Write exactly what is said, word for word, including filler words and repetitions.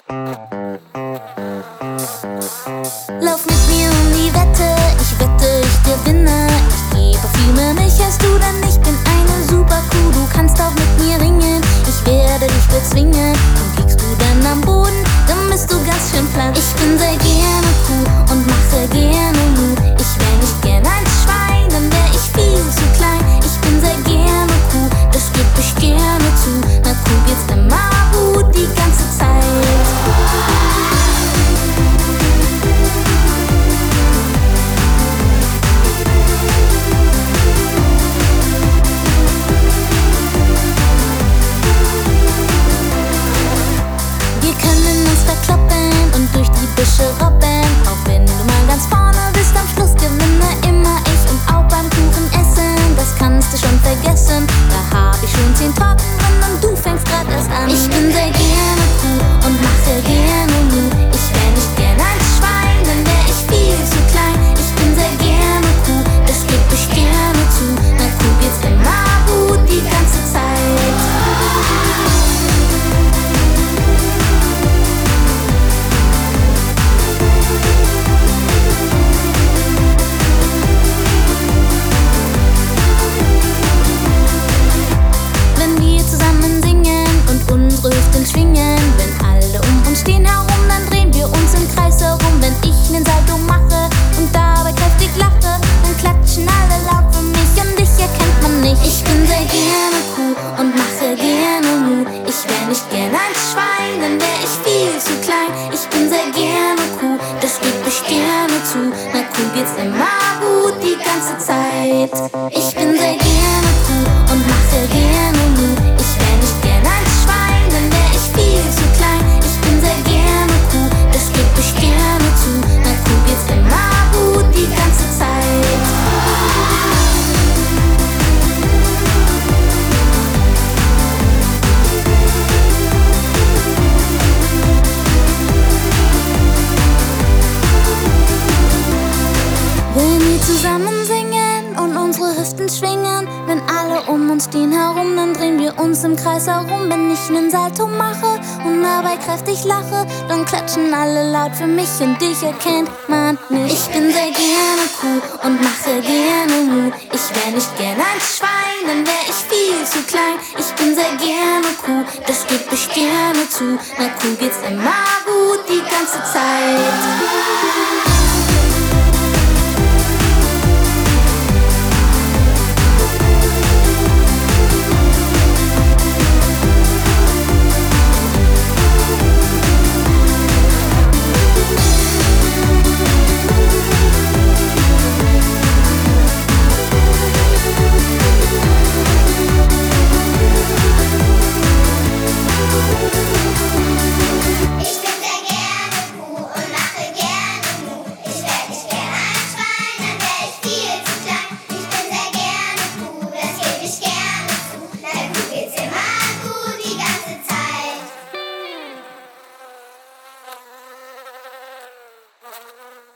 Lauf mit mir um die Wette, ich wette, ich gewinne. Ich geh Parfüme, mich heißt du, denn ich bin eine super Kuh. Du kannst auch mit mir ringen, ich werde dich bezwingen. Und liegst du dann am Boden, dann bist du ganz schön platt. Ich bin sehr gerne Kuh und mache gerne Mu. Ich wär nicht gern ein Schwein, dann wär ich viel zu klein. Ich bin sehr gerne Kuh, das geb ich gerne zu. Na Kuh geht's immer gut die ganze Zeit. Verkloppen und durch die Büsche robben. Auch wenn du mal ganz vorne bist, am Schluss gewinne immer ich. Und auch beim Kuchen essen, das kannst du schon vergessen. Da hab ich schon zehn Torten drin und du fängst grad erst an. Ich bin sehr gerne Kuh und mache gerne Mu. Ich wär nicht gern ein Schwein, dann wär ich viel zu klein. Ich bin sehr gerne Kuh, das geb ich gerne zu. Na Kuh geht's immer gut die ganze Zeit. Schwingen. Wenn alle um uns stehen herum, dann drehen wir uns im Kreis herum. Wenn ich nen Salto mache und dabei kräftig lache, dann klatschen alle laut für mich und dich erkennt man nicht. Ich bin sehr gerne Kuh und mache gerne Mu. Ich wär nicht gern ein Schwein, dann wär ich viel zu klein. Ich bin sehr gerne Kuh, das geb ich gerne zu. Na Kuh geht's immer gut die ganze Zeit. Ich bin sehr gerne Kuh und mache gerne Mu. Ich wär nicht gern ein Schwein, dann wär ich viel zu klein. Ich bin sehr gerne Kuh, das geb ich gerne zu. Na Kuh geht's immer gut die ganze Zeit. Wenn wir zusammen singen und unsere Hüften schwingen, wenn alle um uns stehen herum, dann drehen wir uns im Kreis herum. Wenn ich nen Salto mache und dabei kräftig lache, dann klatschen alle laut für mich und dich erkennt man nicht. Ich bin sehr gerne Kuh und mache gerne Mu. Ich wär nicht gern ein Schwein, dann wär ich viel zu klein. Ich bin sehr gerne Kuh, das geb ich gerne zu. Na Kuh geht's immer gut die ganze Zeit.